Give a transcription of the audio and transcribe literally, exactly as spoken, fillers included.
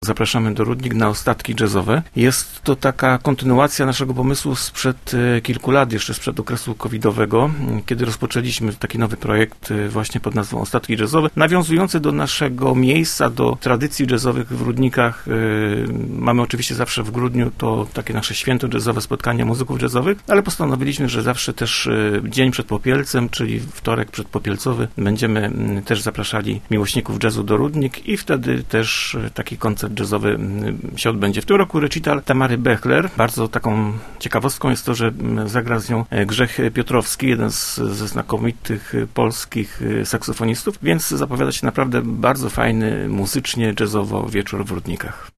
Zapraszamy do Rudnik na ostatki jazzowe. Jest to taka kontynuacja naszego pomysłu sprzed kilku lat, jeszcze sprzed okresu covidowego, kiedy rozpoczęliśmy taki nowy projekt właśnie pod nazwą Ostatki jazzowe, nawiązujący do naszego miejsca, do tradycji jazzowych w Rudnikach. Mamy oczywiście zawsze w grudniu to takie nasze święto jazzowe, spotkania muzyków jazzowych, ale postanowiliśmy, że zawsze też dzień przed Popielcem, czyli wtorek przedpopielcowy, będziemy też zapraszali miłośników jazzu do Rudnik i wtedy też taki koncert jazzowy się odbędzie. W tym roku recital Tamary Bechler. Bardzo taką ciekawostką jest to, że zagra z nią Grzech Piotrowski, jeden z, ze znakomitych polskich saksofonistów, więc zapowiada się naprawdę bardzo fajny, muzycznie, jazzowo wieczór w Rudnikach.